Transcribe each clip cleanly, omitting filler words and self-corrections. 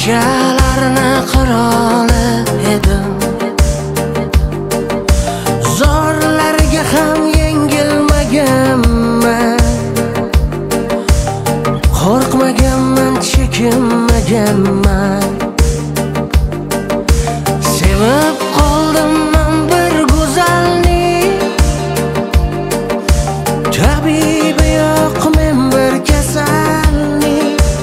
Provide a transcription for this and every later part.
Kechalarni qiroli edim, zorlarga ham yengilmaganman. Qo'rqmaganman, chekinmaganman. Sevib qoldim men bir go'zalni, tabibi yo'q men bir kasalni.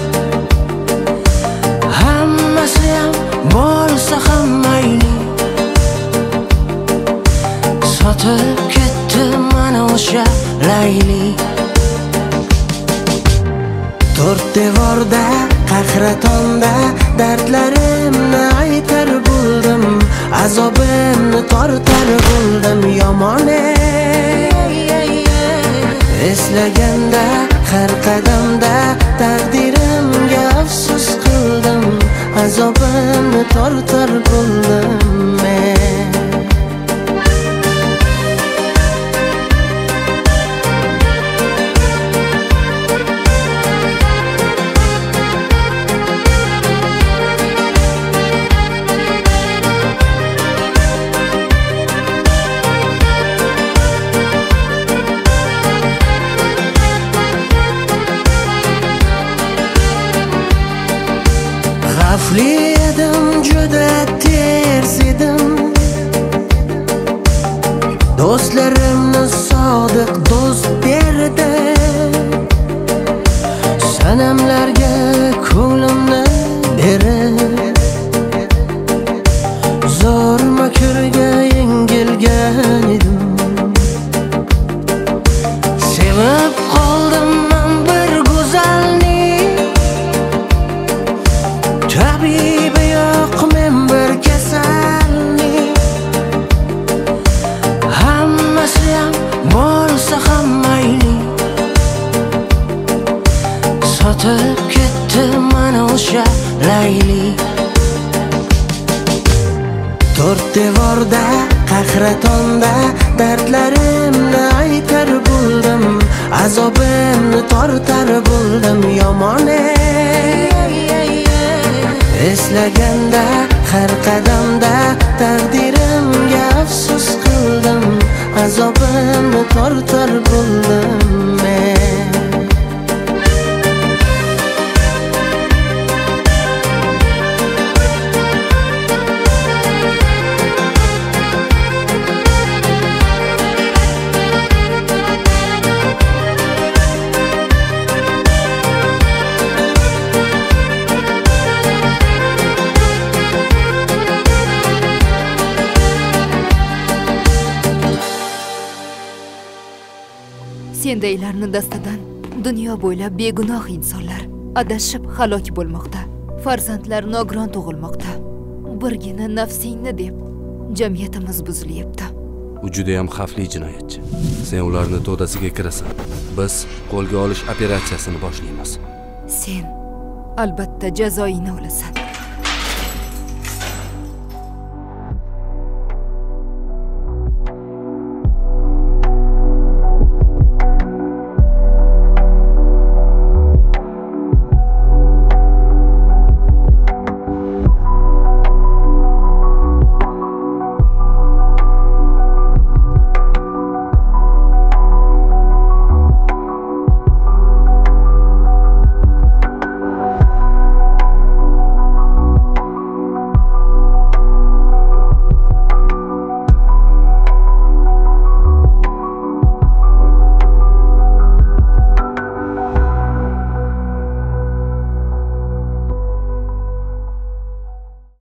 Hammasi ham bo'lsa ham mayli, sotib ketdi mana o'sha Layli. To'rt devorda, qahratonda dardlarimni aytar bo'ldim, azobimni tortar bo'ldim. Yomone eslaganda har qadamda taqdirimga afsus qildim, azobimni tortar bo'ldim men. Xavfli edim, juda ters edim, do'stlarimni sodiq do'st derdi. Sanamlarga ko'nglimni berib, zo'r makrga yengilgan edim. Sevib qoldim men bir go'zalni, tabibi yo'q men bir kasalni. Hammasi ham bo'lsa ham mayli, sotib ketdi mana o'sha Layli. To'rt devorda, qahratonda dardlarimni aytar bo'ldim, azobimni tortar bo'ldim. Yomone eslaganda har qadamda taqdirimga afsus qildim, azobimni tortar bo'ldim men. Sendaylarni dastadan dunyo bo'ylab begunoh insonlar adashib halok bo'lmoqda. Farzandlar nogiron tug'ilmoqda. Birgina nafsingni deb jamiyatimiz buzilyapti. U juda ham xavfli jinoyatchi. Sen ularni to'dasiga kirasan. Biz qo'lga olish operatsiyasini boshlaymiz. Sen albatta jazoingni olasan.